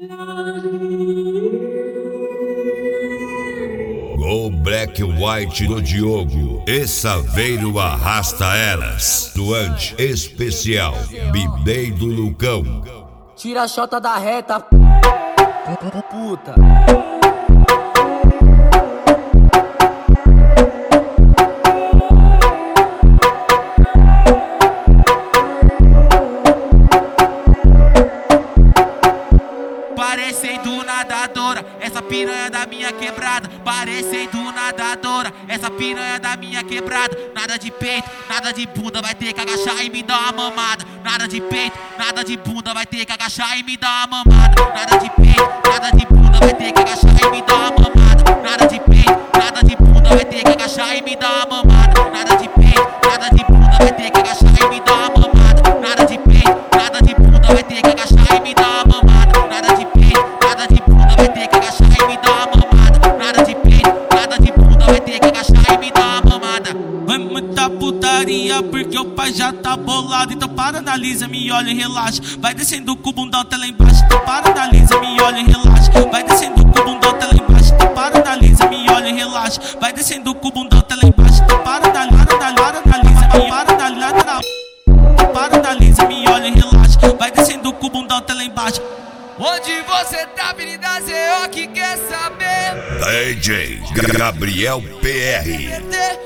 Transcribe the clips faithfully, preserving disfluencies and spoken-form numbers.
Go Black White do Diogo e Saveiro arrasta elas. Doante especial, Bibei do Lucão. Tira a chota da reta, puta. Parecendo nadadora, essa piranha da minha quebrada. Parecendo nadadora, essa piranha da minha quebrada. Nada de peito, nada de bunda, vai ter que agachar e me dar uma mamada. Nada de peito, nada de bunda, vai ter que agachar e me dar uma mamada. Nada de peito, nada de bunda, vai ter que agachar e me dar uma mamada. Nada de peito, nada de bunda, vai ter que agachar e me dar uma mamada. Nada de peito, nada de bunda, vai ter que agachar e me dar uma mamada. Nada de peito, nada de bunda, vai ter que agachar e me dar uma mamada. Nada de peito, nada de bunda, vai ter que agachar e me dar uma mamada. Nada de peito, nada de bunda, vai ter que agachar e me dar uma mamada. É muita putaria porque o pai já tá bolado. Então para, analisa, me olha e relaxa. Vai descendo com o bundão até lá embaixo. Então para, analisa, me olha e relaxa. Vai descendo com o bundão até lá embaixo. Então para, analisa, me olha e relaxa. Vai descendo com o bundão até lá embaixo. Então para, analisa, analisa, me para, analisa, para, analisa, me olha e relaxa. Vai descendo com o bundão até lá embaixo. Onde você tá, Avenida Z O, que quer saber? D J Gabriel P R.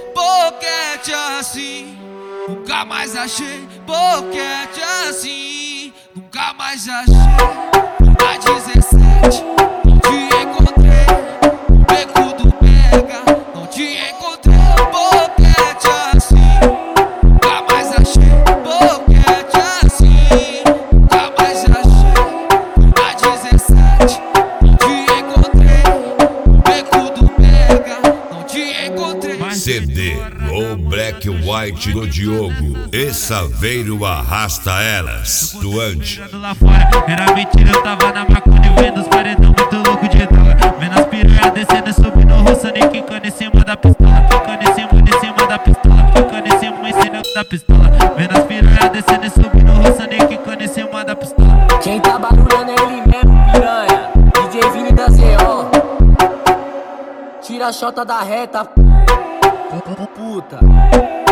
Boquete assim, nunca mais achei. Boquete assim, nunca mais achei. A dezessete, não te encontrei. No beco do Pega, não te encontrei. Boquete assim, nunca mais achei. Boquete assim, nunca mais achei. A dezessete, não te encontrei. No beco do Pega, não te encontrei. C D Go Black White do Diogo e Saveiro arrasta elas. Doante. Lá fora, era mentira, eu tava na maconha vendo os paredão muito louco de droga. Vendo as piranhas descendo e subindo, roçando e quicando em cima da pistola. Quicando em cima, em cima da pistola. Quicando em cima, em cima da pistola. Vendo as piranhas descendo e subindo, roçando e quicando em cima da pistola. Quem tá barulhando é ele mesmo, piranha. D J Vini da Z O. Tira a chota da reta, puta.